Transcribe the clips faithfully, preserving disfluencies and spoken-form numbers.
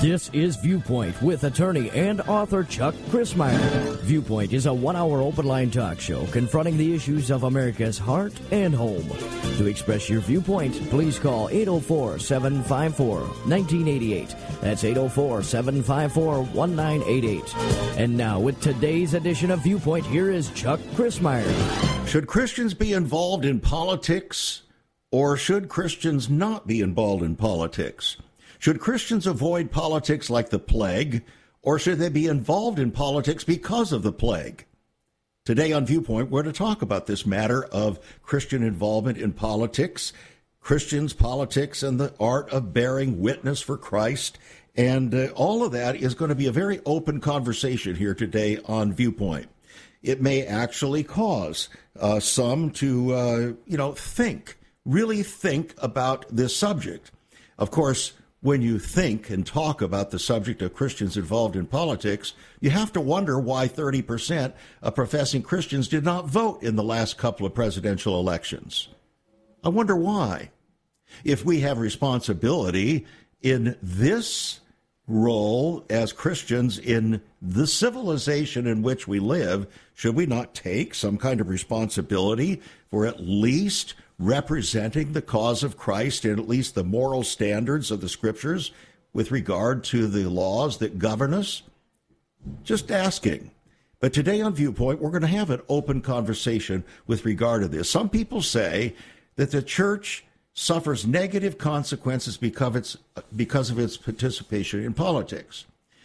This is Viewpoint with attorney and author Chuck Crismier. Viewpoint is a one-hour open-line talk show confronting the issues of America's heart and home. To express your viewpoint, please call eight oh four, seven five four, one nine eight eight. That's eight oh four, seven five four, one nine eight eight. And now, with today's edition of Viewpoint, here is Chuck Crismier. Should Christians be involved in politics, or should Christians not be involved in politics? Should Christians avoid politics like the plague, or should they be involved in politics because of the plague? Today on Viewpoint, we're to talk about this matter of Christian involvement in politics, Christians, politics, and the art of bearing witness for Christ. And uh, all of that is going to be a very open conversation here today on Viewpoint. It may actually cause uh, some to, uh, you know, think, really think about this subject. Of course, when you think and talk about the subject of Christians involved in politics, you have to wonder why thirty percent of professing Christians did not vote in the last couple of presidential elections. I wonder why. If we have responsibility in this role as Christians in the civilization in which we live, should we not take some kind of responsibility for at least representing the cause of Christ and at least the moral standards of the Scriptures with regard to the laws that govern us? Just asking. But today on Viewpoint, we're going to have an open conversation with regard to this. Some people say that the church suffers negative consequences because of its, because of its participation in politics.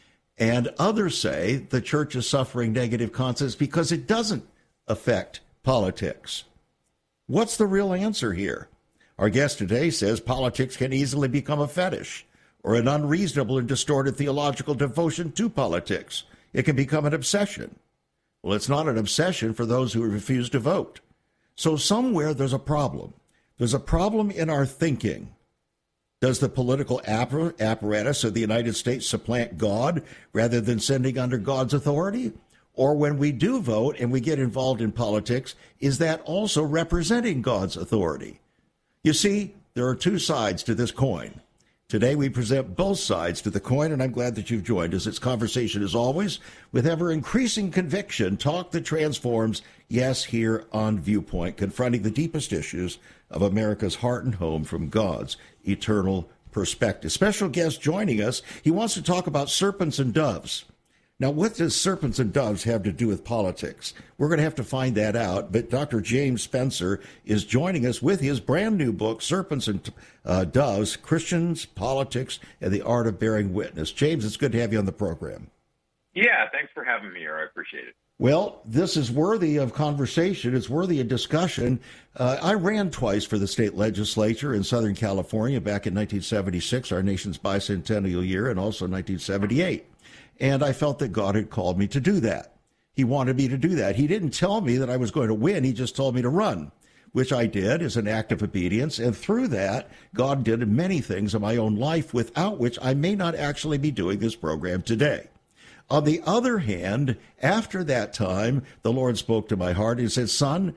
And others say the church is suffering negative consequences because it doesn't affect politics. What's the real answer here? Our guest today says politics can easily become a fetish or an unreasonable and distorted theological devotion to politics. It can become an obsession. Well, it's not an obsession for those who refuse to vote. So somewhere there's a problem. There's a problem in our thinking. Does the political apparatus of the United States supplant God rather than sending under God's authority? Or when we do vote and we get involved in politics, is that also representing God's authority? You see, there are two sides to this coin. Today we present both sides to the coin, and I'm glad that you've joined us. It's conversation, as always, with ever-increasing conviction, talk that transforms, yes, here on Viewpoint, confronting the deepest issues of America's heart and home from God's eternal perspective. Special guest joining us, he wants to talk about serpents and doves. Now, what does serpents and doves have to do with politics? We're going to have to find that out, but Doctor James Spencer is joining us with his brand new book, Serpents and uh, Doves, Christians, Politics, and the Art of Bearing Witness. James, it's good to have you on the program. Yeah, thanks for having me here. I appreciate it. Well, this is worthy of conversation. It's worthy of discussion. Uh, I ran twice for the state legislature in Southern California back in nineteen seventy-six, our nation's bicentennial year, and also nineteen seventy-eight. And I felt that God had called me to do that. He wanted me to do that. He didn't tell me that I was going to win. He just told me to run, which I did as an act of obedience. And through that, God did many things in my own life without which I may not actually be doing this program today. On the other hand, after that time, the Lord spoke to my heart. He said, son,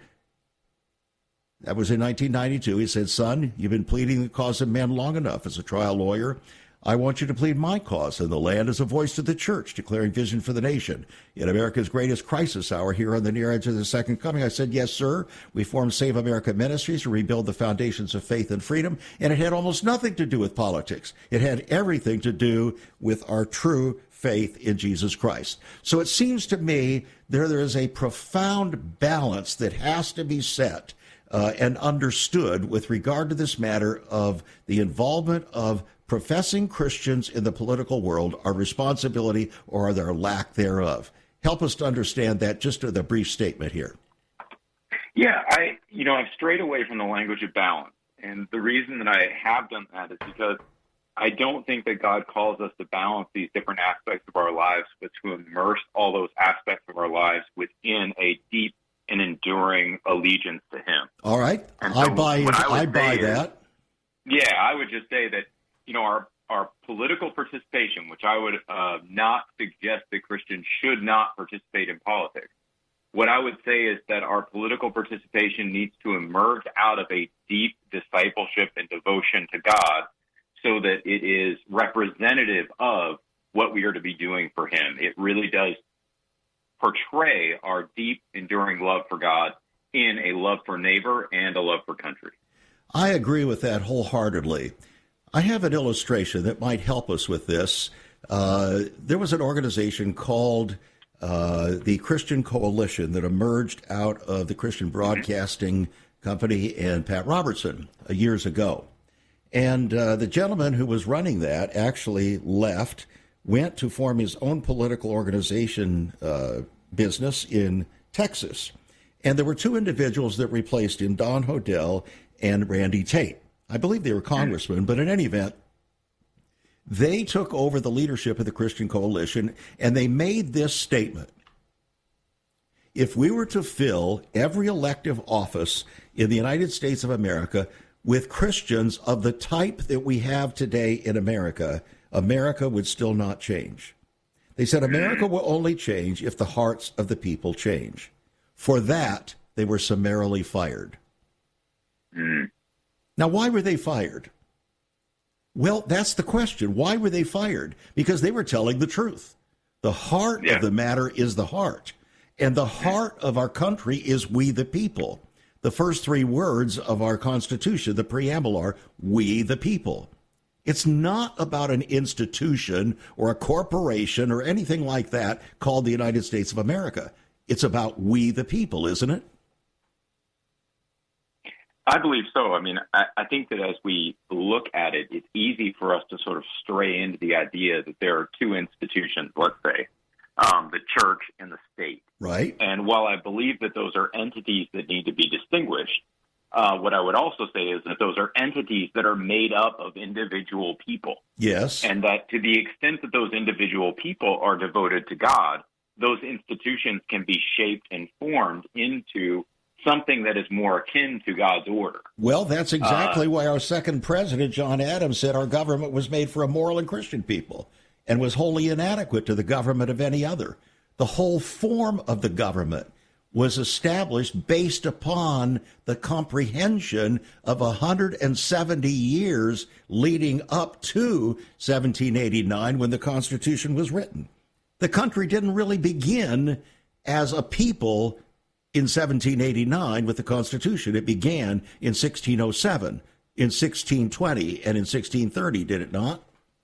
that was in nineteen ninety-two. He said, son, you've been pleading the cause of men long enough as a trial lawyer. I want you to plead my cause in the land as a voice to the church, declaring vision for the nation. In America's greatest crisis hour here on the near edge of the second coming, I said, yes, sir. We formed Save America Ministries to rebuild the foundations of faith and freedom, and it had almost nothing to do with politics. It had everything to do with our true faith in Jesus Christ. So it seems to me there, there is a profound balance that has to be set uh, and understood with regard to this matter of the involvement of professing Christians in the political world, our responsibility or their lack thereof. Help us to understand that just with a brief statement here. Yeah, I, you know, I've strayed away from the language of balance. And the reason that I have done that is because I don't think that God calls us to balance these different aspects of our lives, but to immerse all those aspects of our lives within a deep and enduring allegiance to Him. All right. And so I buy, I, I buy is, that. Yeah, I would just say that, you know, our, our political participation, which I would uh, not suggest that Christians should not participate in politics. What I would say is that our political participation needs to emerge out of a deep discipleship and devotion to God so that it is representative of what we are to be doing for him. It really does portray our deep, enduring love for God in a love for neighbor and a love for country. I agree with that wholeheartedly. I have an illustration that might help us with this. Uh, there was an organization called uh, the Christian Coalition that emerged out of the Christian Broadcasting Company and Pat Robertson uh, years ago. And uh, the gentleman who was running that actually left, went to form his own political organization uh, business in Texas. And there were two individuals that replaced him, Don Hodel and Randy Tate. I believe they were congressmen, but in any event, they took over the leadership of the Christian Coalition, and they made this statement. If we were to fill every elective office in the United States of America with Christians of the type that we have today in America, America would still not change. They said America will only change if the hearts of the people change. For that, they were summarily fired. Mm. Now, why were they fired? Well, that's the question. Why were they fired? Because they were telling the truth. The heart yeah. of the matter is the heart. And the heart of our country is we the people. The first three words of our Constitution, the preamble, are we the people. It's not about an institution or a corporation or anything like that called the United States of America. It's about we the people, isn't it? I believe so. I mean, I, I think that as we look at it, it's easy for us to sort of stray into the idea that there are two institutions, let's say, um, the church and the state. Right. And while I believe that those are entities that need to be distinguished, uh, what I would also say is that those are entities that are made up of individual people. Yes. And that to the extent that those individual people are devoted to God, those institutions can be shaped and formed into something that is more akin to God's order. Well, that's exactly uh, why our second president, John Adams, said our government was made for a moral and Christian people and was wholly inadequate to the government of any other. The whole form of the government was established based upon the comprehension of one hundred seventy years leading up to seventeen eighty-nine when the Constitution was written. The country didn't really begin as a people in seventeen eighty-nine with the Constitution. It began in sixteen oh seven, in sixteen twenty, and in sixteen thirty, did it not?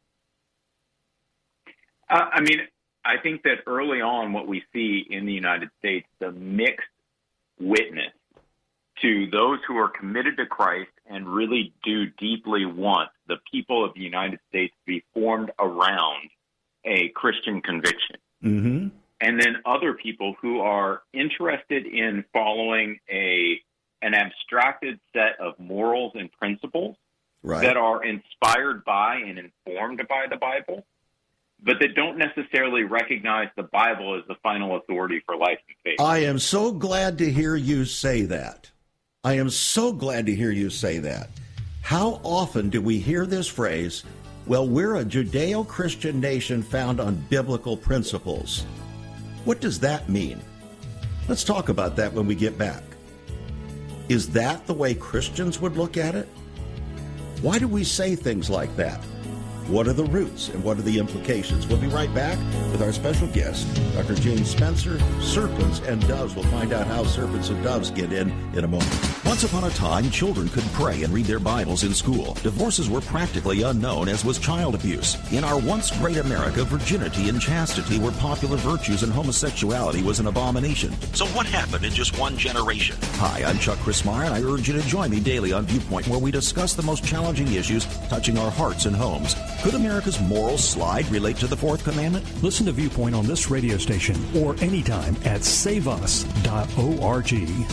Uh, I mean, I think that early on what we see in the United States, the mixed witness to those who are committed to Christ and really do deeply want the people of the United States to be formed around a Christian conviction. Mm-hmm. And then other people who are interested in following a an abstracted set of morals and principles right. that are inspired by and informed by the Bible, but that don't necessarily recognize the Bible as the final authority for life and faith. I am so glad to hear you say that. I am so glad to hear you say that. How often do we hear this phrase, well, we're a Judeo-Christian nation found on biblical principles? What does that mean? Let's talk about that when we get back. Is that the way Christians would look at it? Why do we say things like that? What are the roots and what are the implications? We'll be right back with our special guest, Doctor James Spencer, Serpents and Doves. We'll find out how serpents and doves get in in a moment. Once upon a time, children could pray and read their Bibles in school. Divorces were practically unknown, as was child abuse. In our once great America, virginity and chastity were popular virtues and homosexuality was an abomination. So what happened in just one generation? Hi, I'm Chuck Crismier, and I urge you to join me daily on Viewpoint, where we discuss the most challenging issues touching our hearts and homes. Could America's moral slide relate to the Fourth Commandment? Listen to Viewpoint on this radio station or anytime at save us dot org.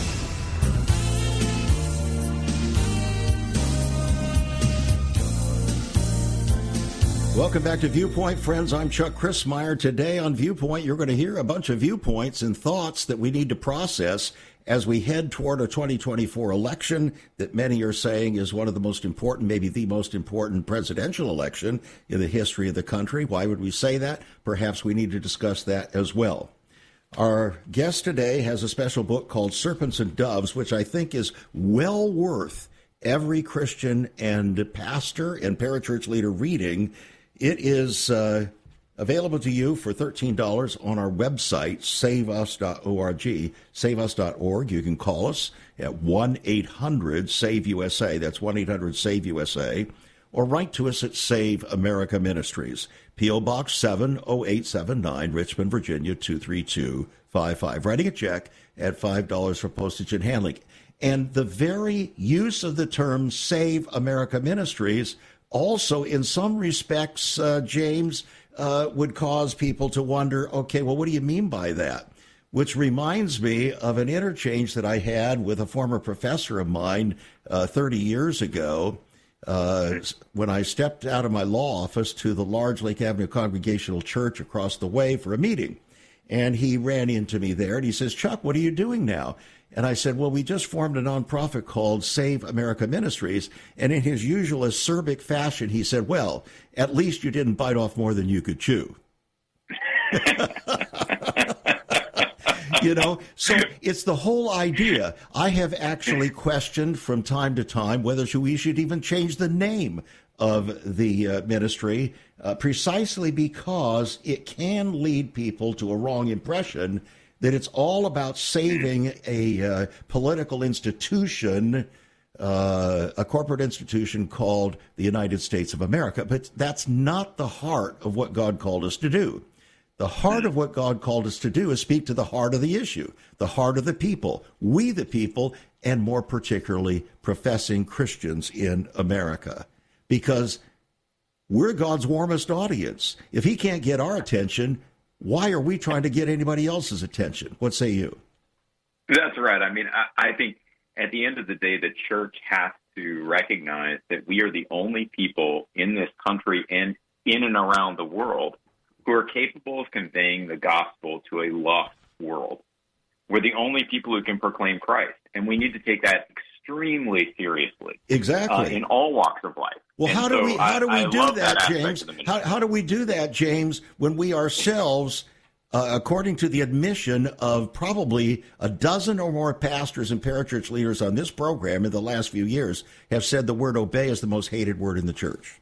Welcome back to Viewpoint, friends. I'm Chuck Crismier. Today on Viewpoint, you're going to hear a bunch of viewpoints and thoughts that we need to process as we head toward a twenty twenty-four election that many are saying is one of the most important, maybe the most important presidential election in the history of the country. Why would we say that? Perhaps we need to discuss that as well. Our guest today has a special book called Serpents and Doves, which I think is well worth every Christian and pastor and parachurch leader reading. It is uh, available to you for thirteen dollars on our website, save us dot org, save us dot org. You can call us at one eight hundred save U S A. That's one eight hundred save U S A. Or write to us at Save America Ministries, P O. Box seven oh eight seven nine, Richmond, Virginia, two three two five five. Writing a check at five dollars for postage and handling. And the very use of the term Save America Ministries also, in some respects, uh, James, uh, would cause people to wonder, okay, well, what do you mean by that? Which reminds me of an interchange that I had with a former professor of mine uh, thirty years ago uh, when I stepped out of my law office to the large Lake Avenue Congregational Church across the way for a meeting. And he ran into me there, and he says, Chuck, what are you doing now? And I said, well, we just formed a nonprofit called Save America Ministries. And in his usual acerbic fashion, he said, well, at least you didn't bite off more than you could chew. You know, so it's the whole idea. I have actually questioned from time to time whether we should even change the name of the uh, ministry, uh, precisely because it can lead people to a wrong impression that it's all about saving a uh, political institution, uh, a corporate institution called the United States of America. But that's not the heart of what God called us to do. The heart of what God called us to do is speak to the heart of the issue, the heart of the people, we the people, and more particularly professing Christians in America. Because we're God's warmest audience. If he can't get our attention, why are we trying to get anybody else's attention? What say you? That's right. I mean, I, I think at the end of the day, the church has to recognize that we are the only people in this country and in and around the world who are capable of conveying the gospel to a lost world. We're the only people who can proclaim Christ, and we need to take that extremely seriously. Exactly. Uh, in all walks of life. Well, and how do so we how do we I, I do that, that James? How how do we do that, James, when we ourselves, uh, according to the admission of probably a dozen or more pastors and parachurch leaders on this program in the last few years, have said the word obey is the most hated word in the church?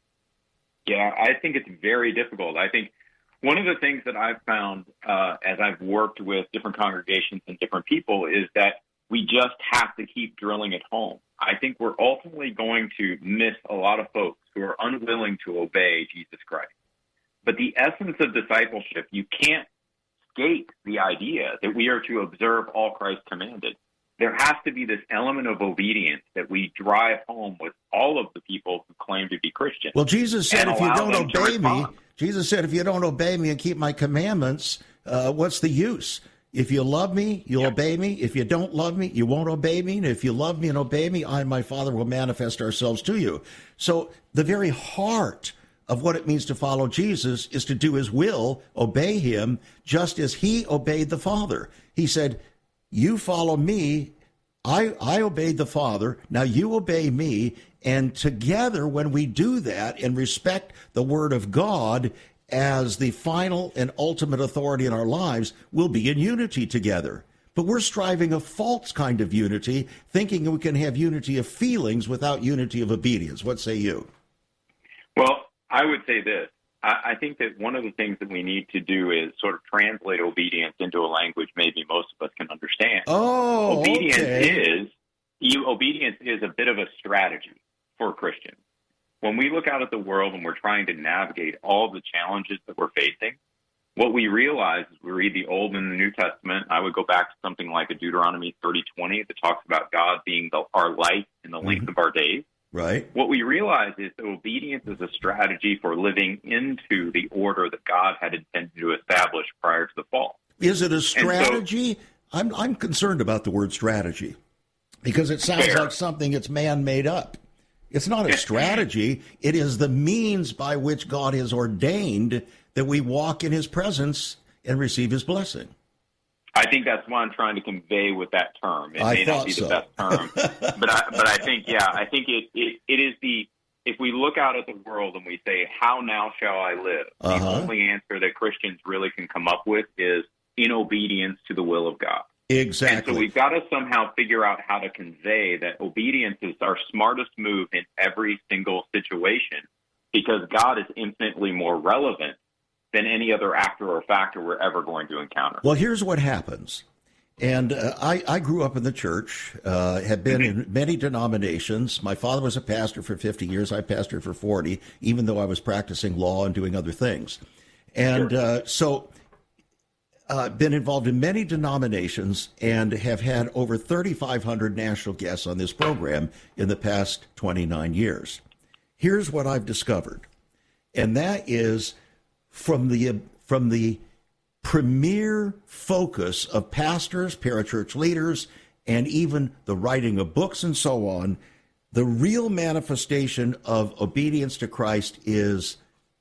Yeah, I think it's very difficult. I think one of the things that I've found uh, as I've worked with different congregations and different people is that we just have to keep drilling it home. I think we're ultimately going to miss a lot of folks who are unwilling to obey Jesus Christ. But the essence of discipleship, you can't escape the idea that we are to observe all Christ commanded. There has to be this element of obedience that we drive home with all of the people who claim to be Christians. Well, Jesus said, if you don't obey me, Jesus said, if you don't obey me and keep my commandments, uh, what's the use? If you love me, you'll yep. obey me. If you don't love me, you won't obey me. And if you love me and obey me, I and my Father will manifest ourselves to you. So the very heart of what it means to follow Jesus is to do his will, obey him, just as he obeyed the Father. He said, you follow me, I, I obeyed the Father, now you obey me, and together when we do that and respect the Word of God as the final and ultimate authority in our lives, we'll be in unity together. But we're striving a false kind of unity, thinking we can have unity of feelings without unity of obedience. What say you? Well, I would say this. I think that one of the things that we need to do is sort of translate obedience into a language maybe most of us can understand. Oh, obedience okay. is you, obedience is a bit of a strategy for Christians. When we look out at the world and we're trying to navigate all the challenges that we're facing, what we realize is we read the Old and the New Testament. I would go back to something like a Deuteronomy thirty twenty that talks about God being the, our light in the length mm-hmm. of our days. Right. What we realize is that obedience is a strategy for living into the order that God had intended to establish prior to the fall. Is it a strategy? So, I'm I'm concerned about the word strategy because it sounds fair. like something that's man-made up. It's not a strategy. It is the means by which God has ordained that we walk in his presence and receive his blessing. I think that's what I'm trying to convey with that term. It I may not be so. the best term, but I, but I think, yeah, I think it, it, it is the, if we look out at the world and we say, how now shall I live? Uh-huh. The only answer that Christians really can come up with is in obedience to the will of God. Exactly. And so we've got to somehow figure out how to convey that obedience is our smartest move in every single situation, because God is infinitely more relevant than any other actor or factor we're ever going to encounter. Well, here's what happens. And uh, I, I grew up in the church, uh, have been in many denominations. My father was a pastor for fifty years. I pastored for forty, even though I was practicing law and doing other things. And sure. uh, so uh, been involved in many denominations and have had over thirty-five hundred national guests on this program in the past twenty-nine years. Here's what I've discovered, and that is from the from the premier focus of pastors, parachurch leaders, and even the writing of books and so on, the real manifestation of obedience to Christ is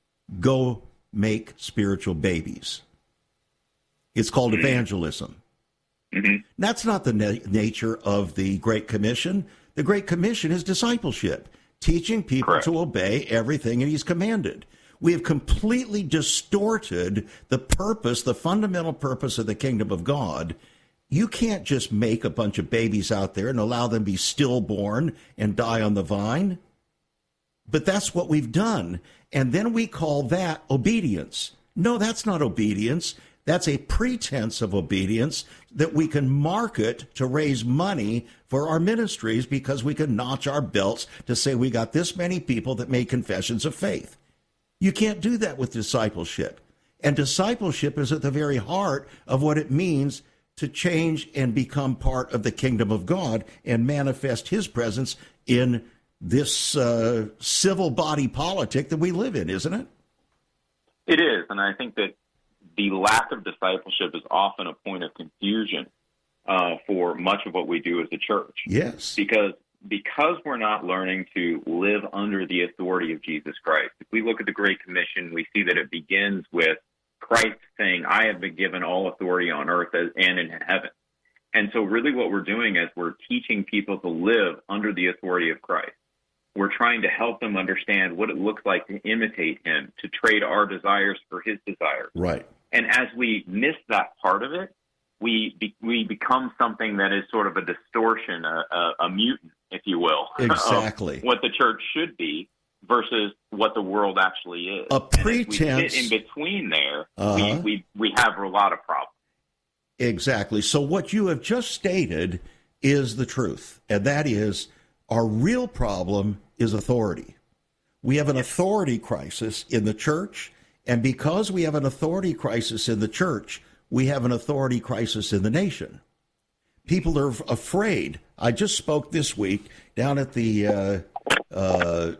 go make spiritual babies. It's called evangelism. Mm-hmm. That's not the na- nature of the Great Commission. The Great Commission is discipleship, teaching people Correct. To obey everything that he's commanded. We have completely distorted the purpose, the fundamental purpose of the kingdom of God. You can't just make a bunch of babies out there and allow them to be stillborn and die on the vine. But that's what we've done. And then we call that obedience. No, that's not obedience. That's a pretense of obedience that we can market to raise money for our ministries because we can notch our belts to say we got this many people that made confessions of faith. You can't do that with discipleship. And discipleship is at the very heart of what it means to change and become part of the kingdom of God and manifest his presence in this uh, civil body politic that we live in, isn't it? It is. And I think that the lack of discipleship is often a point of confusion uh, for much of what we do as a church. Yes. Because Because we're not learning to live under the authority of Jesus Christ. If we look at the Great Commission, we see that it begins with Christ saying, I have been given all authority on earth and in heaven. And so really what we're doing is we're teaching people to live under the authority of Christ. We're trying to help them understand what it looks like to imitate him, to trade our desires for his desires. Right. And as we miss that part of it, we be, we become something that is sort of a distortion, a, a, a mutant, if you will. Exactly. What the church should be versus what the world actually is. A pretense. And if we sit in between there, uh-huh. we, we, we have a lot of problems. Exactly. So what you have just stated is the truth, and that is our real problem is authority. We have an authority crisis in the church, and because we have an authority crisis in the church, we have an authority crisis in the nation. People are afraid. I just spoke this week down at the uh, uh,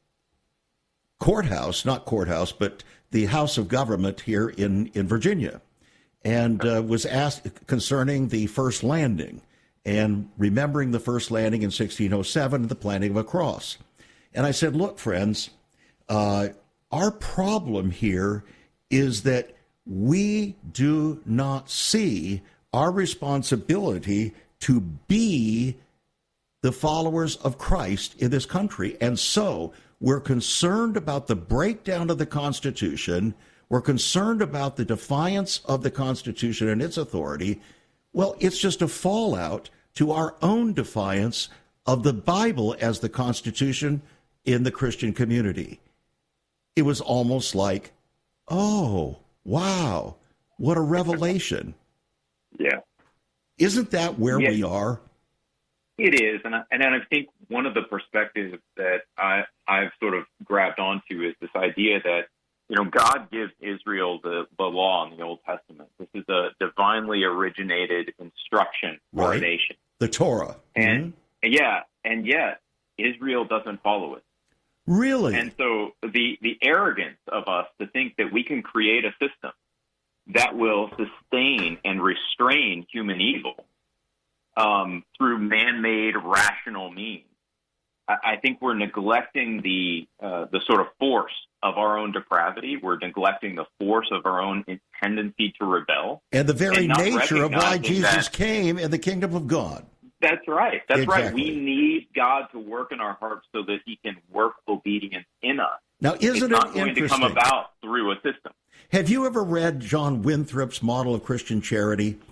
courthouse, not courthouse, but the House of Government here in, in Virginia, and uh, was asked concerning the first landing and remembering the first landing in sixteen oh seven and the planting of a cross. And I said, look, friends, uh, our problem here is that we do not see our responsibility to be the followers of Christ in this country. And so we're concerned about the breakdown of the Constitution. We're concerned about the defiance of the Constitution and its authority. Well, it's just a fallout to our own defiance of the Bible as the Constitution in the Christian community. It was almost like, oh, wow, what a revelation. Yeah. Isn't that where yeah. we are? It is. And I, and I think one of the perspectives that I, I've sort of grabbed onto is this idea that, you know, God gives Israel the, the law in the Old Testament. This is a divinely originated instruction for right. a nation. The Torah. And mm-hmm. yeah, and yet Israel doesn't follow it. Really? And so the, the arrogance of us to think that we can create a system that will sustain and restrain human evil um, through man-made rational means. I, I think we're neglecting the uh, the sort of force of our own depravity. We're neglecting the force of our own tendency to rebel. And the very and nature of why Jesus that, came in the kingdom of God. That's right. That's exactly. right. We need God to work in our hearts so that he can work obedience in us. Now, isn't it's it not going interesting? to come about through a system. Have you ever read John Winthrop's model of Christian charity?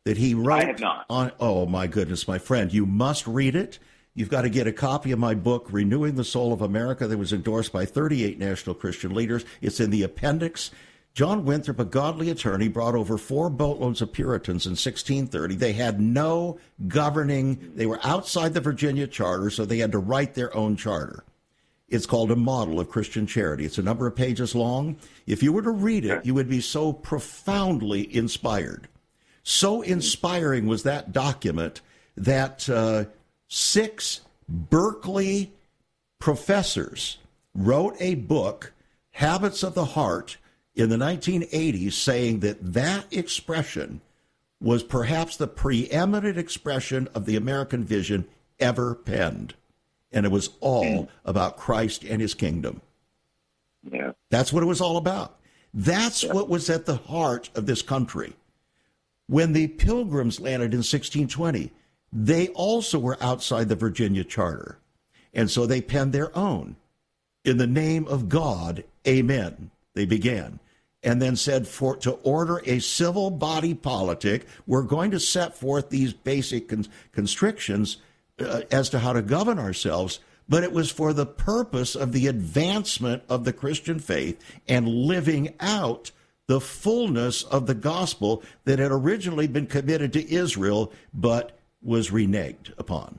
that he wrote I have not. on. Oh, my goodness, my friend, you must read it. You've got to get a copy of my book, Renewing the Soul of America, that was endorsed by thirty-eight national Christian leaders. It's in the appendix. John Winthrop, a godly attorney, brought over four boatloads of Puritans in sixteen thirty. They had no governing. They were outside the Virginia Charter, so they had to write their own charter. It's called A Model of Christian Charity. It's a number of pages long. If you were to read it, you would be so profoundly inspired. So inspiring was that document that uh, six Berkeley professors wrote a book, Habits of the Heart, in the nineteen eighties, saying that that expression was perhaps the preeminent expression of the American vision ever penned. And it was all about Christ and his kingdom. Yeah. That's what it was all about. That's yeah. what was at the heart of this country. When the Pilgrims landed in sixteen twenty, they also were outside the Virginia Charter. And so they penned their own. In the name of God, amen, they began. And then said, for to order a civil body politic, we're going to set forth these basic con- constrictions uh, as to how to govern ourselves. But it was for the purpose of the advancement of the Christian faith and living out the fullness of the gospel that had originally been committed to Israel, but was reneged upon.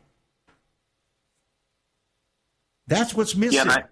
That's what's missing. Yeah,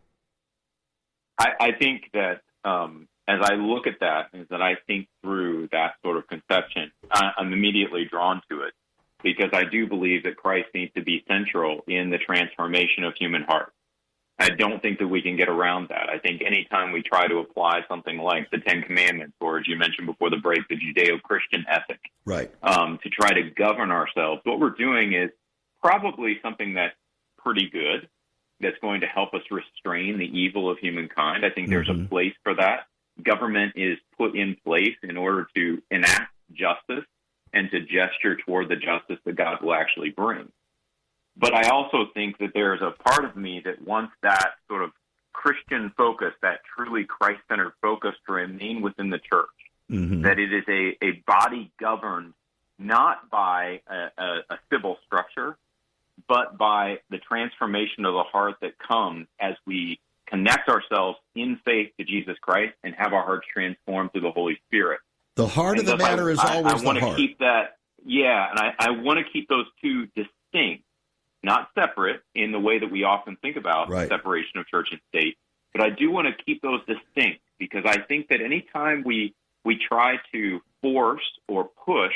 I, I, I think that um, as I look at that, is that I think through that sort of conception, I, I'm immediately drawn to it, because I do believe that Christ needs to be central in the transformation of human hearts. I don't think that we can get around that. I think anytime we try to apply something like the Ten Commandments, or as you mentioned before the break, the Judeo-Christian ethic, right, um, to try to govern ourselves, what we're doing is probably something that's pretty good, that's going to help us restrain the evil of humankind. I think there's mm-hmm. a place for that. Government is put in place in order to enact justice and to gesture toward the justice that God will actually bring. But I also think that there's a part of me that wants that sort of Christian focus, that truly Christ-centered focus, to remain within the church, mm-hmm. that it is a, a body governed not by a, a, a civil structure, but by the transformation of the heart that comes as we connect ourselves in faith to Jesus Christ and have our hearts transformed through the Holy Spirit. The heart and of the matter I, is I, always I the want heart. To keep that, yeah, and I, I want to keep those two distinct, not separate in the way that we often think about right. separation of church and state. But I do want to keep those distinct, because I think that any time we we try to force or push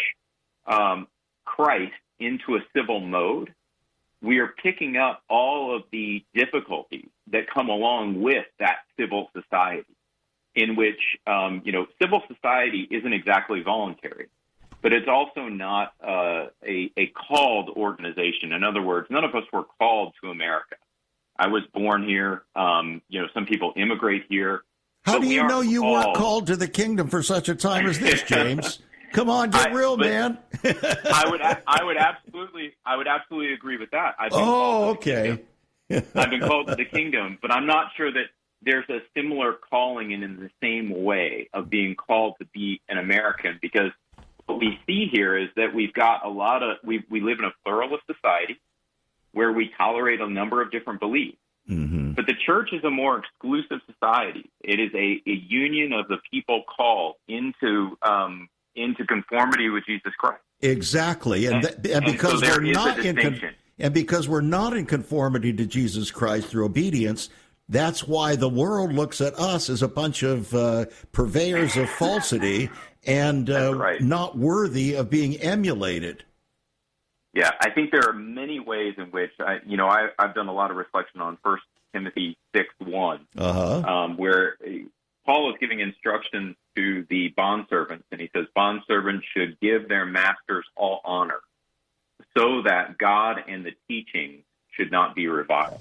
um, Christ into a civil mode, we are picking up all of the difficulties that come along with that civil society, in which, um, you know, civil society isn't exactly voluntary, but it's also not uh, a, a called organization. In other words, none of us were called to America. I was born here. Um, you know, some people immigrate here. How do you know you called. weren't called to the kingdom for such a time as this, James? Come on, get I, real, man. I would, I would absolutely, I would absolutely agree with that. I've been oh, okay. I've been called to the kingdom, but I'm not sure that there's a similar calling and in the same way of being called to be an American, because what we see here is that we've got a lot of, we we live in a pluralist society where we tolerate a number of different beliefs. Mm-hmm. But the church is a more exclusive society. It is a, a union of the people called into um, into conformity with Jesus Christ. Exactly, and, and, th- and because and so we're not in con- and because we're not in conformity to Jesus Christ through obedience, that's why the world looks at us as a bunch of uh, purveyors of falsity and uh, right. not worthy of being emulated. Yeah, I think there are many ways in which, I, you know, I, I've done a lot of reflection on First Timothy six one, uh-huh. um, where Paul is giving instructions to the bondservants, and he says, bondservants should give their masters all honor, so that God and the teaching should not be reviled.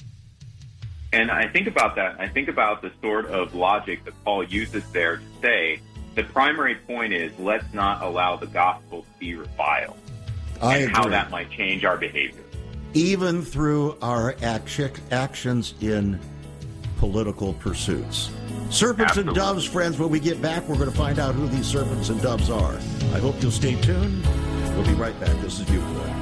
And I think about that, and I think about the sort of logic that Paul uses there to say the primary point is, let's not allow the gospel to be reviled. I and agree. How that might change our behavior. Even through our act- actions in political pursuits. Serpents Absolutely. and doves, friends, when we get back, we're going to find out who these serpents and doves are. I hope you'll stay tuned. We'll be right back. This is Viewpoint.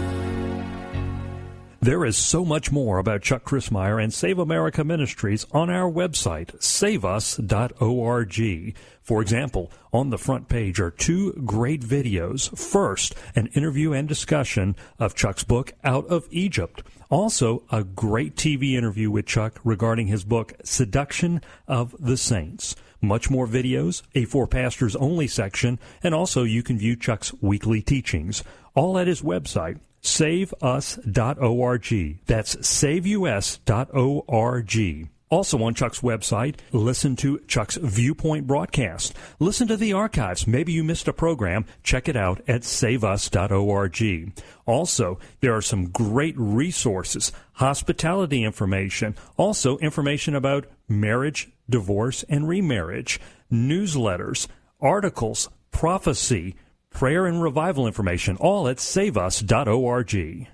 There is so much more about Chuck Crismier and Save America Ministries on our website, save us dot org. For example, on the front page are two great videos. First, an interview and discussion of Chuck's book, Out of Egypt. Also, a great T V interview with Chuck regarding his book, Seduction of the Saints. Much more videos, a For Pastors Only section, and also you can view Chuck's weekly teachings, all at his website, save us dot org. That's save us dot org. Also on Chuck's website, listen to Chuck's Viewpoint broadcast. Listen to the archives. Maybe you missed a program. Check it out at save us dot org. Also, there are some great resources, hospitality information, also information about marriage, divorce, and remarriage, newsletters, articles, prophecy, prayer and revival information, all at save us dot org.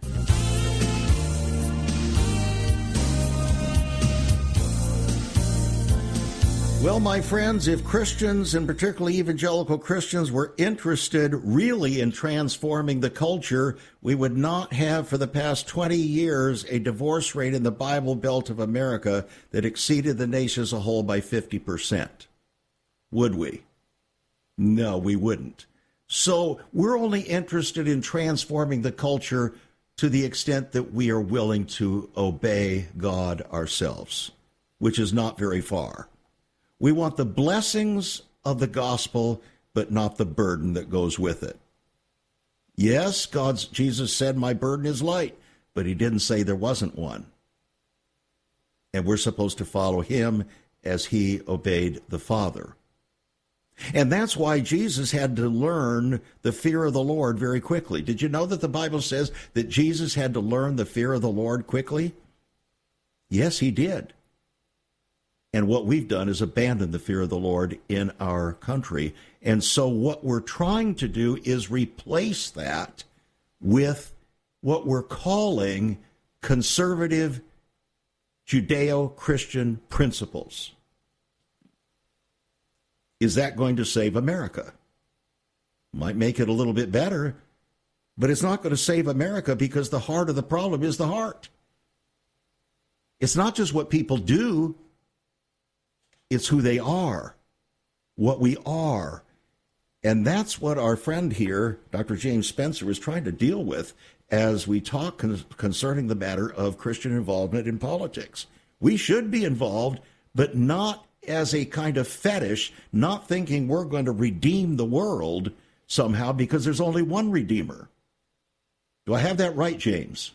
Well, my friends, if Christians, and particularly evangelical Christians, were interested really in transforming the culture, we would not have for the past twenty years a divorce rate in the Bible Belt of America that exceeded the nation as a whole by fifty percent. Would we? No, we wouldn't. So we're only interested in transforming the culture to the extent that we are willing to obey God ourselves, which is not very far. We want the blessings of the gospel, but not the burden that goes with it. Yes, God's, Jesus said, my burden is light, but he didn't say there wasn't one. And we're supposed to follow him as he obeyed the Father. And that's why Jesus had to learn the fear of the Lord very quickly. Did you know that the Bible says that Jesus had to learn the fear of the Lord quickly? Yes, he did. And what we've done is abandon the fear of the Lord in our country. And so what we're trying to do is replace that with what we're calling conservative Judeo-Christian principles. Is that going to save America? Might make it a little bit better, but it's not going to save America because the heart of the problem is the heart. It's not just what people do. It's who they are, what we are. And that's what our friend here, Doctor James Spencer, is trying to deal with as we talk con- concerning the matter of Christian involvement in politics. We should be involved, but not as a kind of fetish, not thinking we're going to redeem the world somehow because there's only one Redeemer. Do I have that right, James?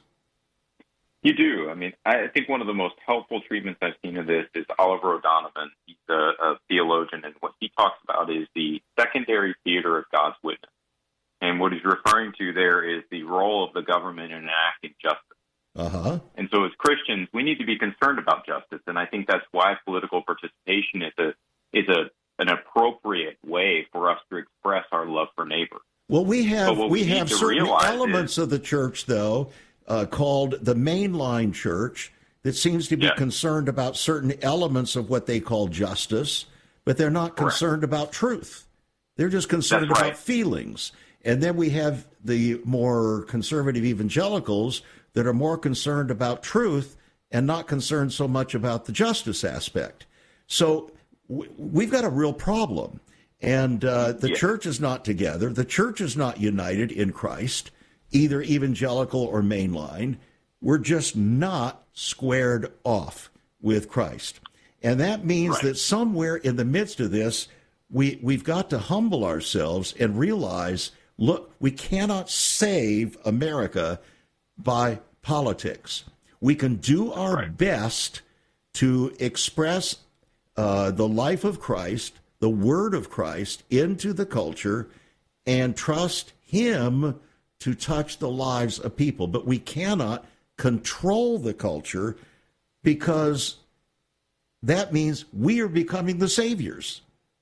You do. I mean, I think one of the most helpful treatments I've seen of this is Oliver O'Donovan. He's a, a theologian, and what he talks about is the secondary theater of God's witness. And what he's referring to there is the role of the government in enacting justice. Uh-huh. And so as Christians, we need to be concerned about justice, and I think that's why political participation is a is a an appropriate way for us to express our love for neighbor. Well, we have we, we have certain elements is, of the church, though, Uh, called the mainline church that seems to be yeah. concerned about certain elements of what they call justice, but they're not concerned Correct. about truth. They're just concerned That's about right. feelings. And then we have the more conservative evangelicals that are more concerned about truth and not concerned so much about the justice aspect. So w- we've got a real problem. And uh, the yeah. church is not together. The church is not united in Christ, either evangelical or mainline. We're just not squared off with Christ. And that means right. that somewhere in the midst of this, we, we've got to humble ourselves and realize, look, we cannot save America by politics. We can do our right. best to express uh, the life of Christ, the word of Christ into the culture, and trust him to touch the lives of people. But we cannot control the culture because that means we are becoming the saviors.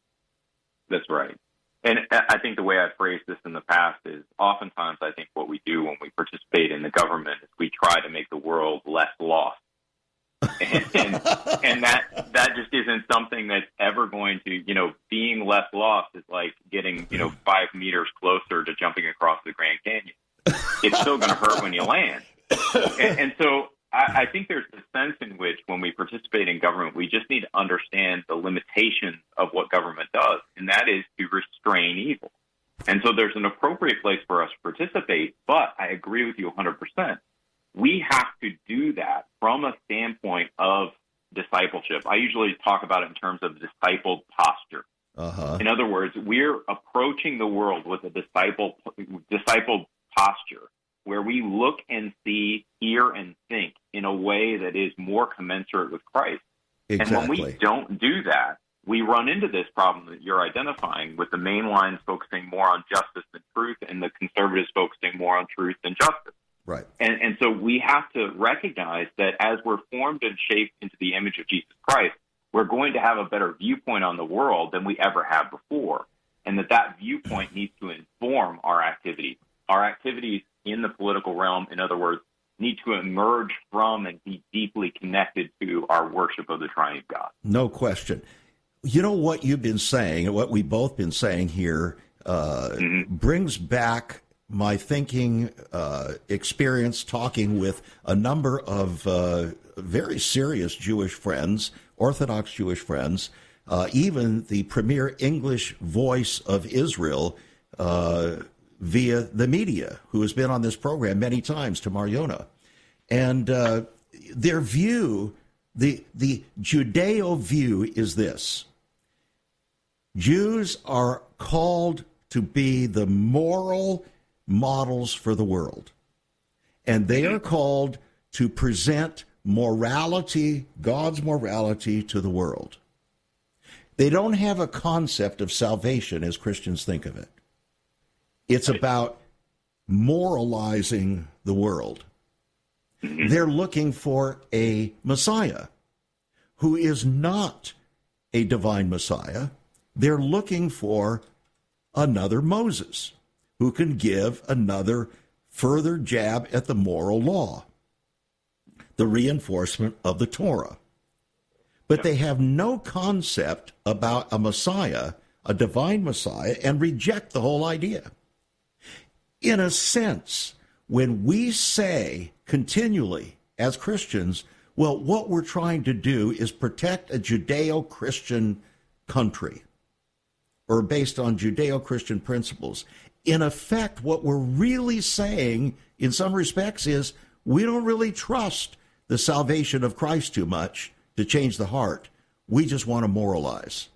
That's right. And I think the way I've phrased this in the past is oftentimes I think what we do when we participate in the government is we try to make the world less lost. And, and, and that that just isn't something that's ever going to, you know, being less lost is like getting, you know, five meters closer to jumping across the Grand Canyon. It's still going to hurt when you land. And, and so I, I think there's a sense in which when we participate in government, we just need to understand the limitations of what government does, and that is to restrain evil. And so there's an appropriate place for us to participate, but I agree with you one hundred percent. We have to do that from a standpoint of discipleship. I usually talk about it in terms of discipled posture. Uh-huh. In other words, we're approaching the world with a disciple, discipled posture where we look and see, hear, and think in a way that is more commensurate with Christ. Exactly. And when we don't do that, we run into this problem that you're identifying with the main lines focusing more on justice than truth and the conservatives focusing more on truth than justice. Right. And, and so we have to recognize that as we're formed and shaped into the image of Jesus Christ, we're going to have a better viewpoint on the world than we ever have before, and that that viewpoint needs to inform our activities. Our activities in the political realm, in other words, need to emerge from and be deeply connected to our worship of the triune God. No question. You know what you've been saying, and what we've both been saying here, uh, mm-hmm. brings back my thinking uh, experience talking with a number of uh, very serious Jewish friends, Orthodox Jewish friends, uh, even the premier English voice of Israel uh, via the media, who has been on this program many times, Tamar Yona. And uh, their view, the, the Judeo view is this. Jews are called to be the moral models for the world. And they are called to present morality, God's morality, to the world. They don't have a concept of salvation as Christians think of it. It's about moralizing the world. They're looking for a Messiah who is not a divine Messiah. They're looking for another Moses who can give another further jab at the moral law, the reinforcement of the Torah. But they have no concept about a Messiah, a divine Messiah, and reject the whole idea. In a sense, when we say continually as Christians, well, what we're trying to do is protect a Judeo-Christian country, or based on Judeo-Christian principles, in effect, what we're really saying in some respects is we don't really trust the salvation of Christ too much to change the heart. We just want to moralize.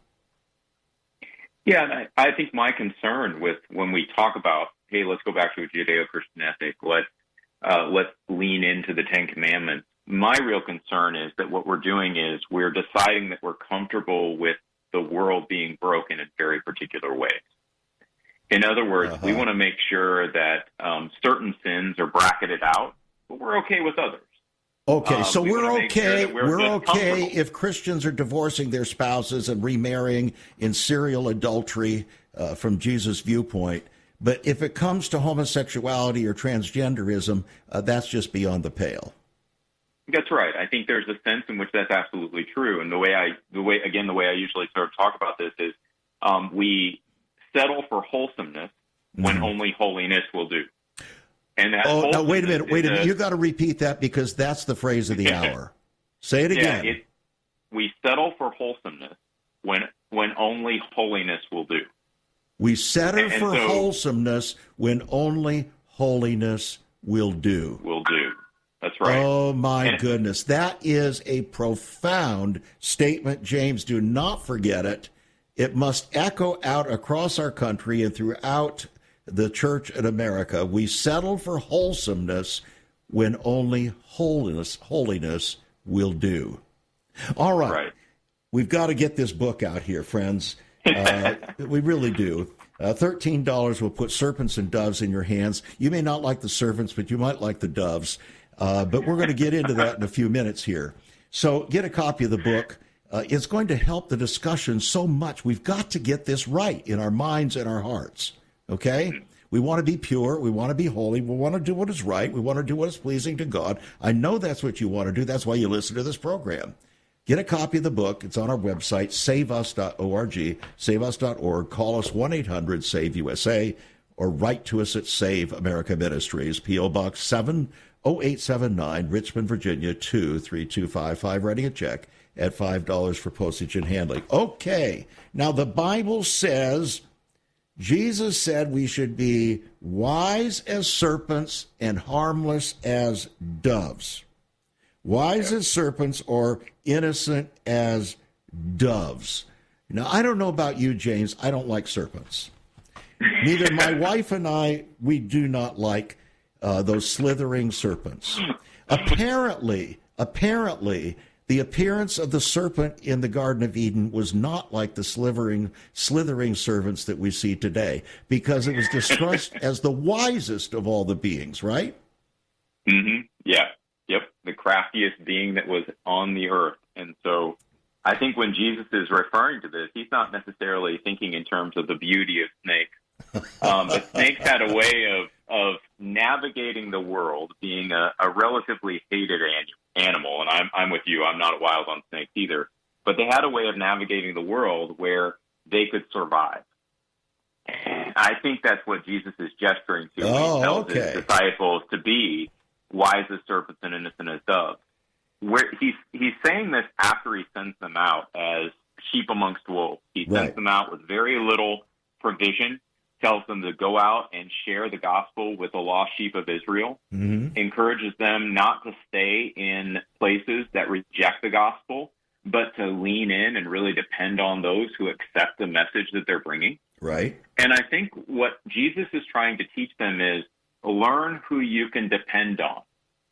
Yeah, and I, I think my concern with when we talk about, hey, let's go back to a Judeo-Christian ethic, let's, uh, let's lean into the Ten Commandments, my real concern is that what we're doing is we're deciding that we're comfortable with the world being broken in very particular ways. In other words, uh-huh. we want to make sure that um, certain sins are bracketed out, but we're okay with others. Okay, um, so we we're okay. Sure we're, we're okay if Christians are divorcing their spouses and remarrying in serial adultery uh, from Jesus' viewpoint. But if it comes to homosexuality or transgenderism, uh, that's just beyond the pale. That's right. I think there's a sense in which that's absolutely true. And the way I, the way again, the way I usually sort of talk about this is um, we settle for wholesomeness when mm-hmm. only holiness will do. And that oh, now wait a minute, wait a minute. You got to repeat that because that's the phrase of the hour. Say it again. Yeah, it, we settle for wholesomeness when when only holiness will do. We settle and, for and so, wholesomeness when only holiness will do. Will do. That's right. Oh, my and, goodness. That is a profound statement, James. Do not forget it. It must echo out across our country and throughout the church in America. We settle for wholesomeness when only holiness, holiness will do. All right. right. We've got to get this book out here, friends. Uh, we really do. Uh, thirteen dollars will put serpents and doves in your hands. You may not like the serpents, but you might like the doves. Uh, but we're going to get into that in a few minutes here. So get a copy of the book. Uh, it's going to help the discussion so much. We've got to get this right in our minds and our hearts. Okay? We want to be pure. We want to be holy. We want to do what is right. We want to do what is pleasing to God. I know that's what you want to do. That's why you listen to this program. Get a copy of the book. It's on our website, save us dot org, save us dot org. Call us one eight hundred save U S A or write to us at Save America Ministries, P O. Box seven oh eight seven nine, Richmond, Virginia, two three two five five. Writing a check at five dollars for postage and handling. Okay, now the Bible says, Jesus said we should be wise as serpents and harmless as doves. Wise as serpents or innocent as doves. Now, I don't know about you, James. I don't like serpents. Neither my wife and I, we do not like uh, those slithering serpents. Apparently, apparently, the appearance of the serpent in the Garden of Eden was not like the slithering, slithering serpents that we see today, because it was discussed as the wisest of all the beings, right? Mm-hmm. Yeah. Yep, the craftiest being that was on the earth. And so I think when Jesus is referring to this, he's not necessarily thinking in terms of the beauty of snakes. Um, but snakes had a way of, of navigating the world, being a, a relatively hated an, animal. And I'm, I'm with you. I'm not wild on snakes either. But they had a way of navigating the world where they could survive. And I think that's what Jesus is gesturing to. Oh, he tells okay. his disciples to be wise as serpents and innocent as doves. Where he's he's saying this after he sends them out as sheep amongst wolves. He sends Right. them out with very little provision, tells them to go out and share the gospel with the lost sheep of Israel, Mm-hmm. encourages them not to stay in places that reject the gospel, but to lean in and really depend on those who accept the message that they're bringing. Right. And I think what Jesus is trying to teach them is learn who you can depend on.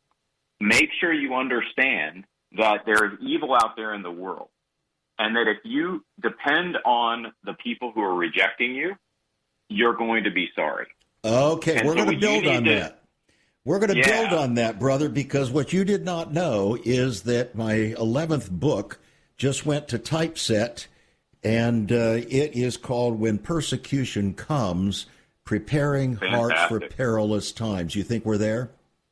Make sure you understand that there is evil out there in the world, and that if you depend on the people who are rejecting you, you're going to be sorry. Okay, And we're so going to you build need on to- that. We're going to Yeah. build on that, brother, because what you did not know is that my eleventh book just went to typeset, and uh, it is called When Persecution Comes, Preparing Hearts for Fantastic. Perilous Times. You think we're there?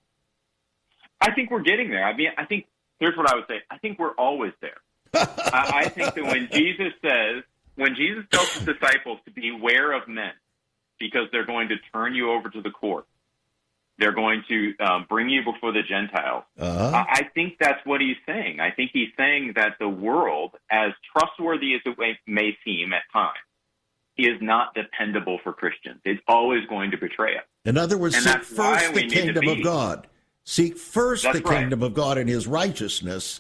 I think we're getting there. I mean, I think, here's what I would say. I think we're always there. I, I think that when Jesus says, when Jesus tells his disciples to beware of men, because they're going to turn you over to the court, they're going to um, bring you before the Gentiles. Uh-huh. I, I think that's what he's saying. I think he's saying that the world, as trustworthy as it may, may seem at times, is not dependable for Christians. It's always going to betray us. In other words, And seek that's why first we the need to kingdom of be. God. Seek first That's the right. kingdom of God and his righteousness.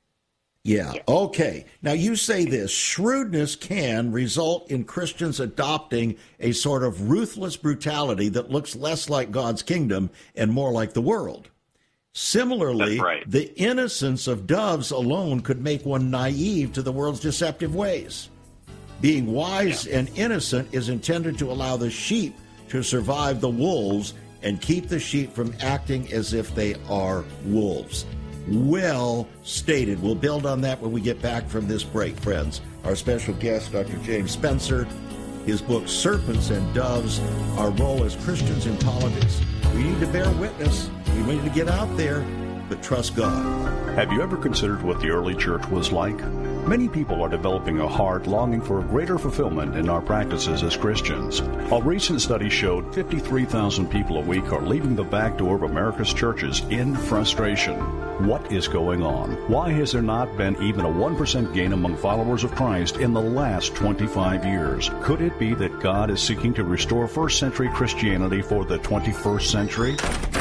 Yeah, okay. Now you say this, shrewdness can result in Christians adopting a sort of ruthless brutality that looks less like God's kingdom and more like the world. Similarly, That's right. the innocence of doves alone could make one naive to the world's deceptive ways. Being wise Yeah. and innocent is intended to allow the sheep to survive the wolves and keep the sheep from acting as if they are wolves. Well stated. We'll build on that when we get back from this break, friends. Our special guest, Doctor James Spencer, his book, Serpents and Doves, Our Role as Christians in Politics. We need to bear witness. We need to get out there, but trust God. Have you ever considered what the early church was like? Many people are developing a heart longing for a greater fulfillment in our practices as Christians. A recent study showed fifty-three thousand people a week are leaving the back door of America's churches in frustration. What is going on? Why has there not been even a one percent gain among followers of Christ in the last twenty-five years? Could it be that God is seeking to restore first century Christianity for the twenty-first century?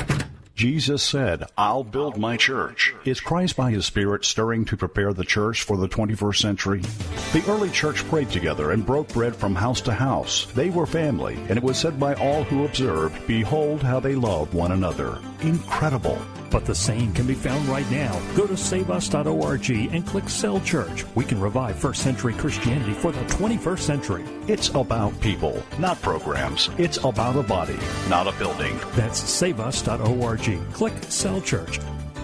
Jesus said, I'll build my church. Is Christ by his Spirit stirring to prepare the church for the twenty-first century? The early church prayed together and broke bread from house to house. They were family, and it was said by all who observed, behold how they love one another. Incredible. But the same can be found right now. Go to save us dot org and click Cell Church. We can revive first century Christianity for the twenty-first century. It's about people, not programs. It's about a body, not a building. That's save us dot org. Click Cell Church.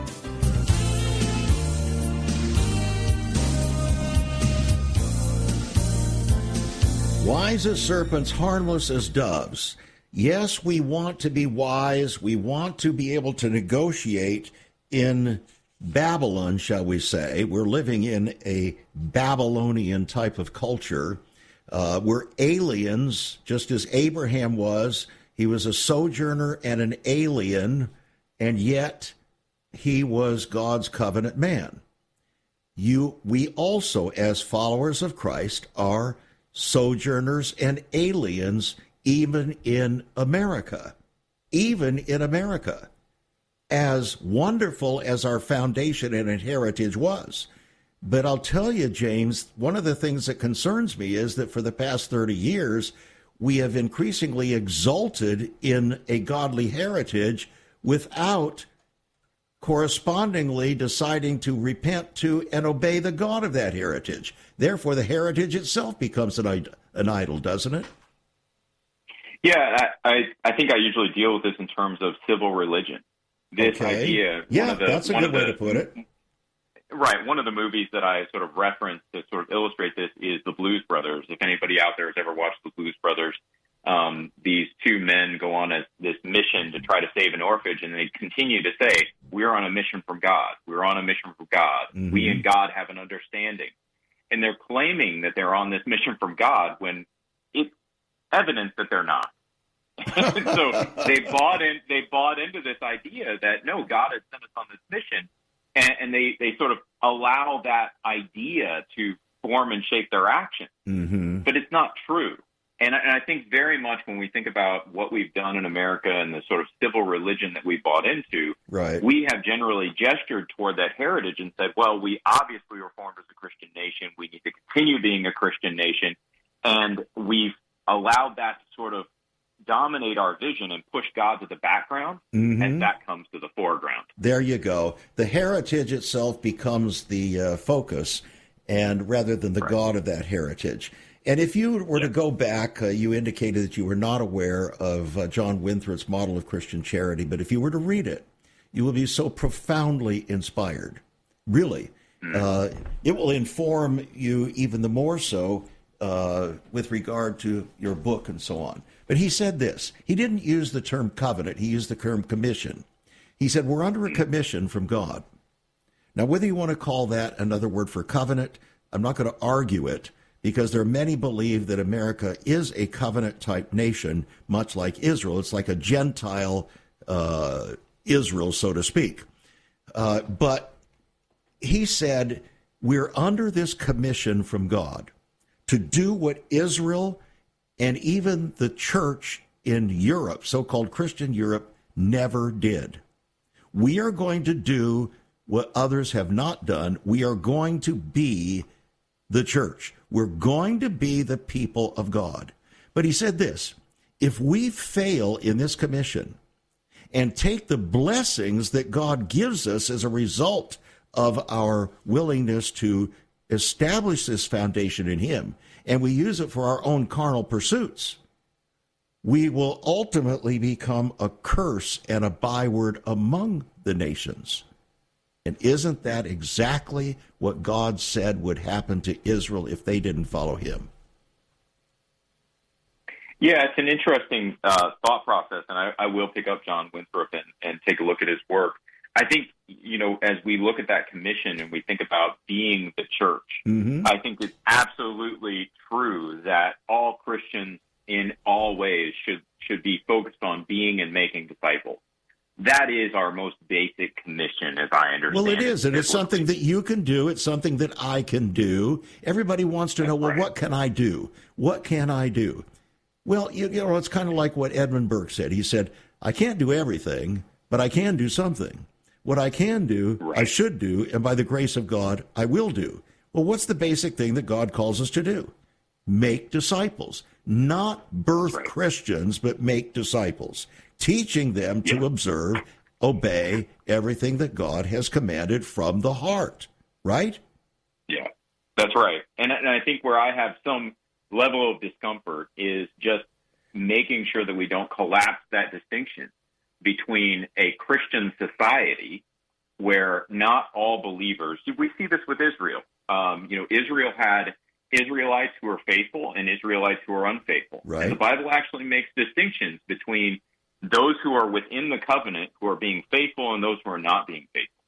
Wise as serpents, harmless as doves. Yes, we want to be wise. We want to be able to negotiate in Babylon, shall we say. We're living in a Babylonian type of culture. Uh, we're aliens, just as Abraham was. He was a sojourner and an alien, and yet he was God's covenant man. You, we also, as followers of Christ, are sojourners and aliens, even in America. Even in America. As wonderful as our foundation and heritage was. But I'll tell you, James, one of the things that concerns me is that for the past thirty years, we have increasingly exulted in a godly heritage without correspondingly deciding to repent to and obey the God of that heritage. Therefore, the heritage itself becomes an, an idol, doesn't it? Yeah, I, I, I think I usually deal with this in terms of civil religion. This okay. idea. Yeah, one of the, that's a one good of way the, to put it. Right. One of the movies that I sort of reference to sort of illustrate this is The Blues Brothers. If anybody out there has ever watched The Blues Brothers, um, these two men go on a, this mission to try to save an orphanage, and they continue to say, we're on a mission from God. We're on a mission from God. Mm-hmm. We and God have an understanding. And they're claiming that they're on this mission from God when it's evidence that they're not. So they bought in. They bought into this idea that no, God has sent us on this mission, and, and they they sort of allow that idea to form and shape their action. Mm-hmm. But it's not true. And I, and I think very much when we think about what we've done in America and the sort of civil religion that we bought into, right. we have generally gestured toward that heritage and said, well, we obviously were formed as a Christian nation. We need to continue being a Christian nation, and we've allowed that to sort of dominate our vision and push God to the background, mm-hmm. and that comes to the foreground. There you go. The heritage itself becomes the uh, focus, and rather than the right. God of that heritage. And if you were yeah. to go back, uh, you indicated that you were not aware of uh, John Winthrop's model of Christian charity, but if you were to read it, you will be so profoundly inspired. Really. Mm-hmm. Uh, it will inform you even the more so uh, with regard to your book and so on. But he said this. He didn't use the term covenant. He used the term commission. He said, we're under a commission from God. Now, whether you want to call that another word for covenant, I'm not going to argue it, because there are many believe that America is a covenant-type nation, much like Israel. It's like a Gentile uh, Israel, so to speak. Uh, but he said, we're under this commission from God to do what Israel and even the church in Europe, so-called Christian Europe, never did. We are going to do what others have not done. We are going to be the church. We're going to be the people of God. But he said this, if we fail in this commission and take the blessings that God gives us as a result of our willingness to establish this foundation in him, and we use it for our own carnal pursuits, we will ultimately become a curse and a byword among the nations. And isn't that exactly what God said would happen to Israel if they didn't follow him? Yeah, it's an interesting uh, thought process, and I, I will pick up John Winthrop and, and take a look at his work. I think, you know, as we look at that commission and we think about being the church, mm-hmm. I think it's absolutely true that all Christians in all ways should should be focused on being and making disciples. That is our most basic commission, as I understand it. Well, it is, and it's something that you can do. It's something that I can do. Everybody wants to know, well, what can I do? What can I do? Well, you, you know, it's kind of like what Edmund Burke said. He said, I can't do everything, but I can do something. What I can do, right. I should do, and by the grace of God, I will do. Well, what's the basic thing that God calls us to do? Make disciples. Not birth right. Christians, but make disciples. Teaching them to yeah. observe, obey everything that God has commanded from the heart. Right? Yeah, that's right. And, and I think where I have some level of discomfort is just making sure that we don't collapse that distinction between a Christian society where not all believers, we see this with Israel. Um, you know, Israel had Israelites who are faithful and Israelites who are unfaithful. Right. And the Bible actually makes distinctions between those who are within the covenant, who are being faithful, and those who are not being faithful.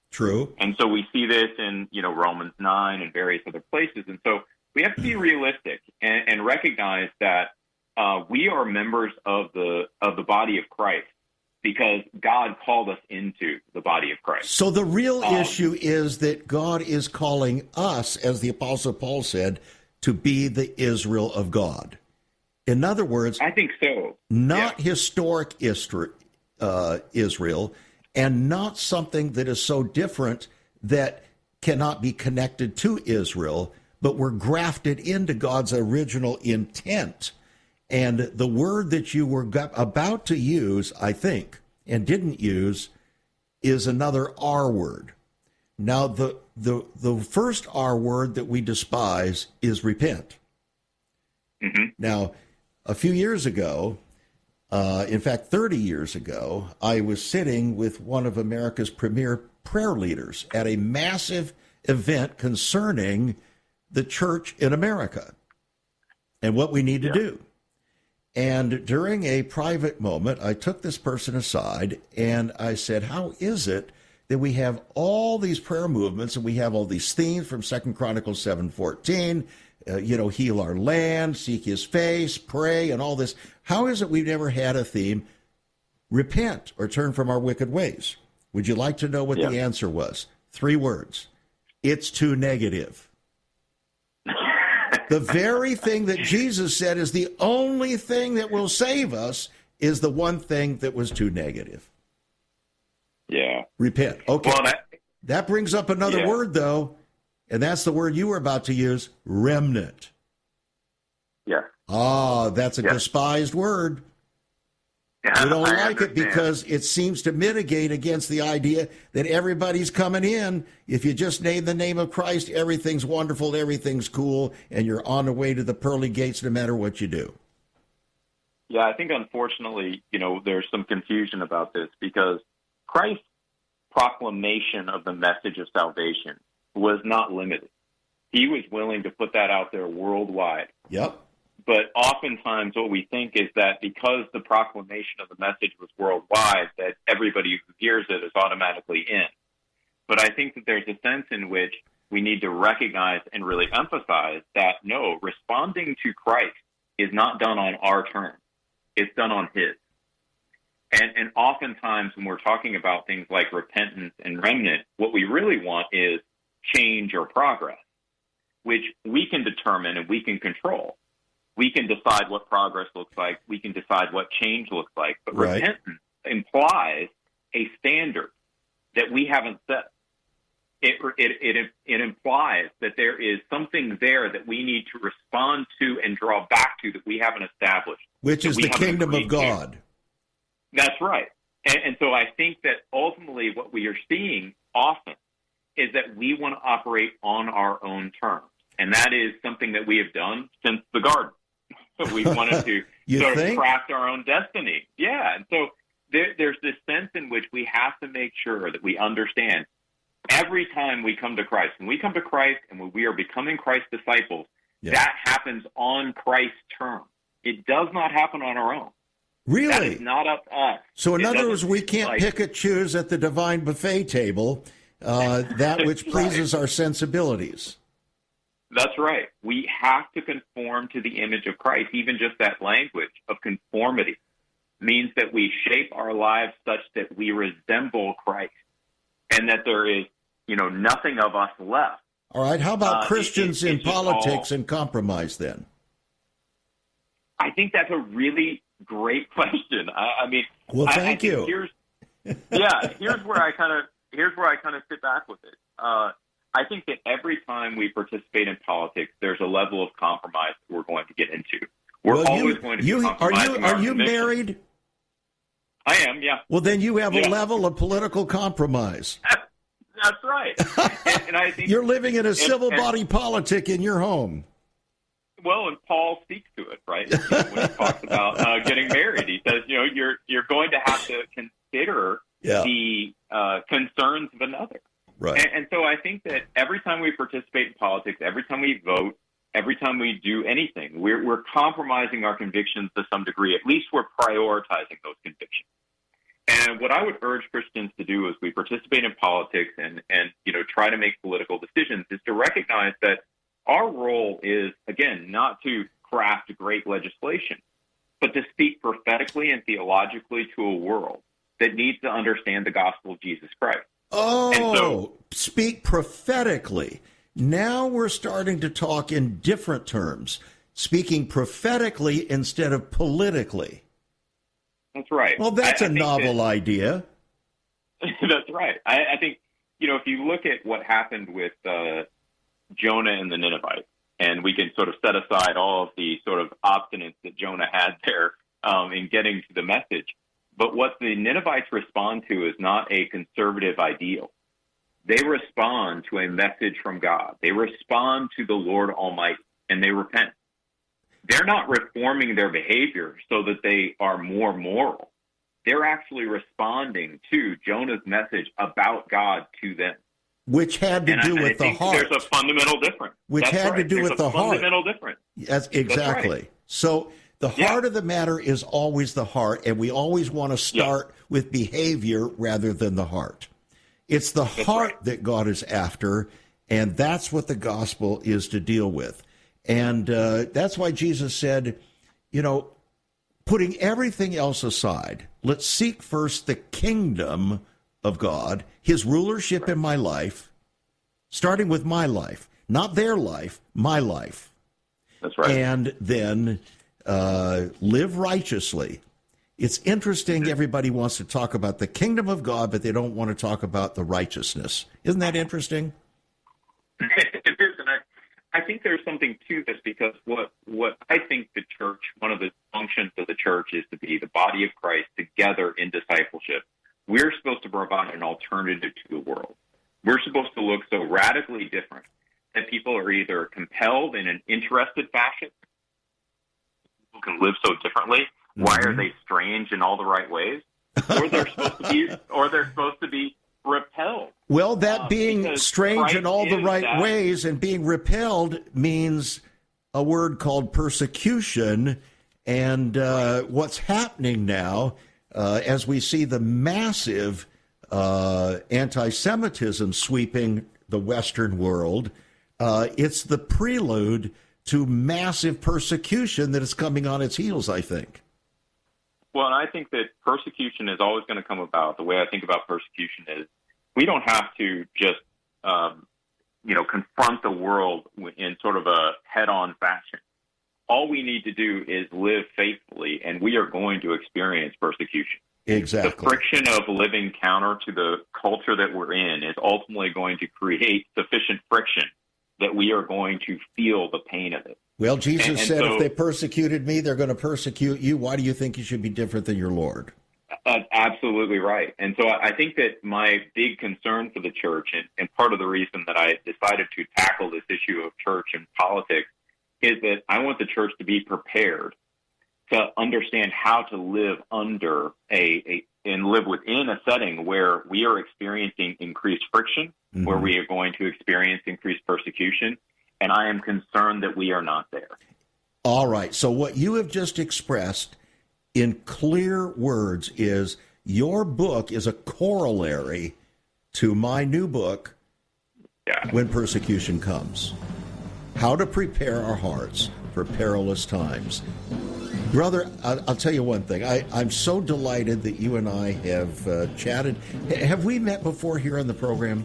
True. And so we see this in, you know, Romans nine and various other places. And so we have to be realistic and, and recognize that uh, we are members of the of the body of Christ because God called us into the body of Christ. So the real um, issue is that God is calling us, as the Apostle Paul said, to be the Israel of God. In other words, I think so. Not yeah. historic Istra- uh, Israel, and not something that is so different that cannot be connected to Israel, but we're grafted into God's original intent. And the word that you were about to use, I think, and didn't use, is another R word. Now, the the the first R word that we despise is repent. Mm-hmm. Now, a few years ago, uh, in fact, thirty years ago, I was sitting with one of America's premier prayer leaders at a massive event concerning the church in America and what we need to yeah. do. And during a private moment, I took this person aside and I said, how is it that we have all these prayer movements and we have all these themes from Second Chronicles seven fourteen, uh, you know, heal our land, seek his face, pray, and all this. How is it we've never had a theme, repent or turn from our wicked ways? Would you like to know what yeah. the answer was? Three words. It's too negative. The very thing that Jesus said is the only thing that will save us is the one thing that was too negative. Yeah. Repent. Okay. Well, that, that brings up another yeah. word, though, and that's the word you were about to use, remnant. Yeah. Ah, that's a yeah. despised word. Yeah, We don't I like it understand. because it seems to mitigate against the idea that everybody's coming in. If you just name the name of Christ, everything's wonderful, everything's cool, and you're on the way to the pearly gates no matter what you do. Yeah, I think unfortunately, you know, there's some confusion about this because Christ's proclamation of the message of salvation was not limited. He was willing to put that out there worldwide. Yep. But oftentimes what we think is that because the proclamation of the message was worldwide, that everybody who hears it is automatically in. But I think that there's a sense in which we need to recognize and really emphasize that, no, responding to Christ is not done on our terms. It's done on his. And, and oftentimes when we're talking about things like repentance and remnant, what we really want is change or progress, which we can determine and we can control. We can decide what progress looks like. We can decide what change looks like. But right. repentance implies a standard that we haven't set. It, it, it, it implies that there is something there that we need to respond to and draw back to that we haven't established. Which is the kingdom of God. To. That's right. And, and so I think that ultimately what we are seeing often is that we want to operate on our own terms. And that is something that we have done since the garden. So we wanted to sort think? of craft our own destiny. Yeah. And so there, there's this sense in which we have to make sure that we understand every time we come to Christ, when we come to Christ and when we are becoming Christ's disciples, yeah. that happens on Christ's terms. It does not happen on our own. Really? That is not up to us. So in it other words, we can't like, pick and choose at the divine buffet table uh, that which pleases right. our sensibilities. That's right. We have to conform to the image of Christ. Even just that language of conformity means that we shape our lives such that we resemble Christ and that there is, you know, nothing of us left. All right. How about uh, Christians it, it, in politics all, and compromise then? I think that's a really great question. I, I mean, well, thank I, I you. Here's, yeah, here's where I kind of here's where I kind of sit back with it. Uh, I think that every time we participate in politics, there's a level of compromise that we're going to get into. We're well, always you, going to you, be compromising. Are you, are you commission. married? I am, yeah. Well, then you have yeah. a level of political compromise. That's right. and, and I think you're living in a and, civil and, body politic in your home. Well, and Paul speaks to it, right? You know, when he talks about uh, getting married, he says, you know, you're you're going to have to consider yeah. the uh, concerns of another. Right. And, and so I think that every time we participate in politics, every time we vote, every time we do anything, we're, we're compromising our convictions to some degree. At least we're prioritizing those convictions. And what I would urge Christians to do as we participate in politics and, and you know, try to make political decisions is to recognize that our role is, again, not to craft great legislation, but to speak prophetically and theologically to a world that needs to understand the gospel of Jesus Christ. Oh, so, speak prophetically. Now we're starting to talk in different terms, speaking prophetically instead of politically. That's right. Well, that's I, a I novel that, idea. That's right. I, I think, you know, if you look at what happened with uh, Jonah and the Ninevites, and we can sort of set aside all of the sort of obstinance that Jonah had there um, in getting to the message. But what the Ninevites respond to is not a conservative ideal. They respond to a message from God. They respond to the Lord Almighty, and they repent. They're not reforming their behavior so that they are more moral. They're actually responding to Jonah's message about God to them. Which had to and do I, with I the think heart. There's a fundamental difference. Which That's had right. to do there's with a the heart. fundamental difference. Yes, exactly. Right. So the heart yeah. of the matter is always the heart, and we always want to start yeah. with behavior rather than the heart. It's the that's heart right. that God is after, and that's what the gospel is to deal with. And uh, that's why Jesus said, you know, putting everything else aside, let's seek first the kingdom of God, his rulership in my life, starting with my life, not their life, my life. That's right. And then uh, live righteously. It's interesting everybody wants to talk about the kingdom of God, but they don't want to talk about the righteousness. Isn't that interesting? It is, and I, I think there's something to this because what, what I think the church, one of the functions of the church is to be the body of Christ together in discipleship. We're supposed to provide an alternative to the world. We're supposed to look so radically different that people are either compelled in an interested fashion, people can live so differently. Mm-hmm. Why are they strange in all the right ways? Or they're supposed to be, or they're supposed to be repelled. Well, that um, being strange Christ in all the right that. ways and being repelled means a word called persecution. And uh, right. what's happening now, uh, as we see the massive uh, anti-Semitism sweeping the Western world, uh, it's the prelude to massive persecution that is coming on its heels, I think. Well, and I think that persecution is always going to come about. The way I think about persecution is we don't have to just, um, you know, confront the world in sort of a head-on fashion. All we need to do is live faithfully, and we are going to experience persecution. Exactly. The friction of living counter to the culture that we're in is ultimately going to create sufficient friction that we are going to feel the pain of it. Well, Jesus and, and said, so, if they persecuted me, they're going to persecute you. Why do you think you should be different than your Lord? Uh, absolutely right. And so I, I think that my big concern for the church, and, and part of the reason that I decided to tackle this issue of church and politics, is that I want the church to be prepared to understand how to live under a, a and live within a setting where we are experiencing increased friction, mm-hmm. where we are going to experience increased persecution. And I am concerned that we are not there. All right. So what you have just expressed in clear words is your book is a corollary to my new book, yeah. When Persecution Comes. How to prepare our hearts for perilous times. Brother, I'll tell you one thing. I, I'm so delighted that you and I have uh, chatted. Have we met before here on the program?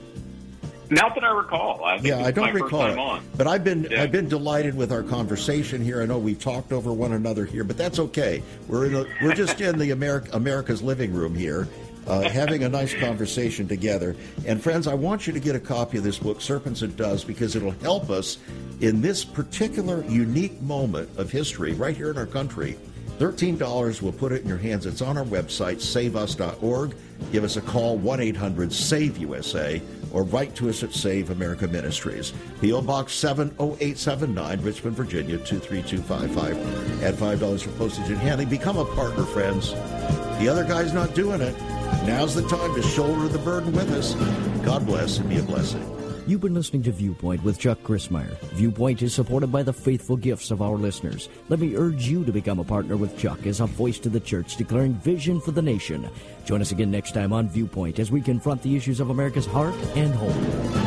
Not that I recall. I think yeah, I don't my recall first it. time on. But I've been yeah. I've been delighted with our conversation here. I know we've talked over one another here, but that's okay. We're in a, we're just in the America, America's living room here, uh, having a nice conversation together. And friends, I want you to get a copy of this book, Serpents and Doves, because it'll help us in this particular unique moment of history right here in our country. thirteen dollars, we'll put it in your hands. It's on our website, save us dot org. Give us a call, one eight hundred save U S A, or write to us at Save America Ministries. P O. Box seven oh eight seven nine, Richmond, Virginia, two three two five five. Add five dollars for postage and handling. Become a partner, friends. The other guy's not doing it. Now's the time to shoulder the burden with us. God bless and be a blessing. You've been listening to Viewpoint with Chuck Crismier. Viewpoint is supported by the faithful gifts of our listeners. Let me urge you to become a partner with Chuck as a voice to the church declaring vision for the nation. Join us again next time on Viewpoint as we confront the issues of America's heart and home.